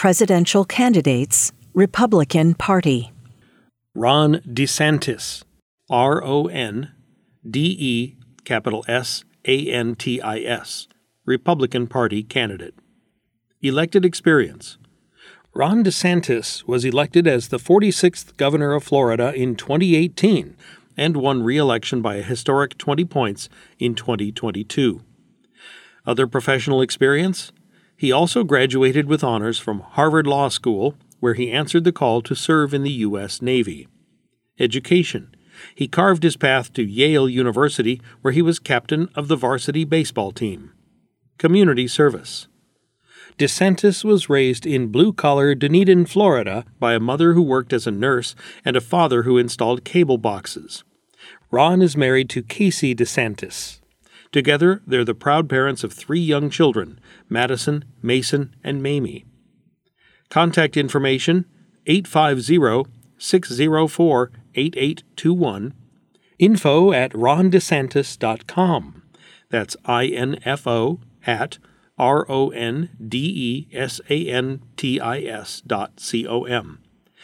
Presidential Candidates, Republican Party. Ron DeSantis, RONDESANTIS, Republican Party candidate. Elected experience. Ron DeSantis was elected as the 46th governor of Florida in 2018 and won re-election by a historic 20 points in 2022. Other professional experience? He also graduated with honors from Harvard Law School, where he answered the call to serve in the U.S. Navy. Education. He carved his path to Yale University, where he was captain of the varsity baseball team. Community service. DeSantis was raised in blue-collar Dunedin, Florida, by a mother who worked as a nurse and a father who installed cable boxes. Ron is married to Casey DeSantis. Together, they're the proud parents of 3 young children, Madison, Mason, and Mamie. Contact information, 850-604-8821, info@rondesantis.com. That's info at rondesantis.com.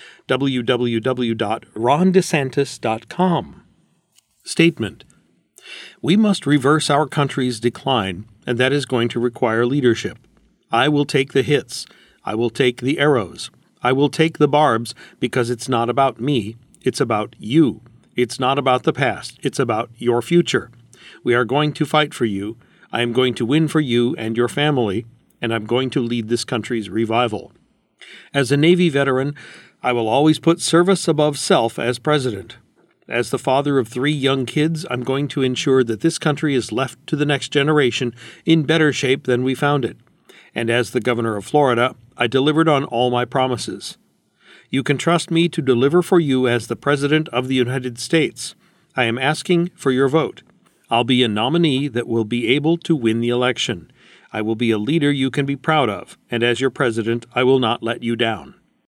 www.rondesantis.com. Statement. We must reverse our country's decline, and that is going to require leadership. I will take the hits. I will take the arrows. I will take the barbs, because it's not about me. It's about you. It's not about the past. It's about your future. We are going to fight for you. I am going to win for you and your family, and I'm going to lead this country's revival. As a Navy veteran, I will always put service above self as president. As the father of 3 young kids, I'm going to ensure that this country is left to the next generation in better shape than we found it. And as the governor of Florida, I delivered on all my promises. You can trust me to deliver for you as the President of the United States. I am asking for your vote. I'll be a nominee that will be able to win the election. I will be a leader you can be proud of, and as your president, I will not let you down.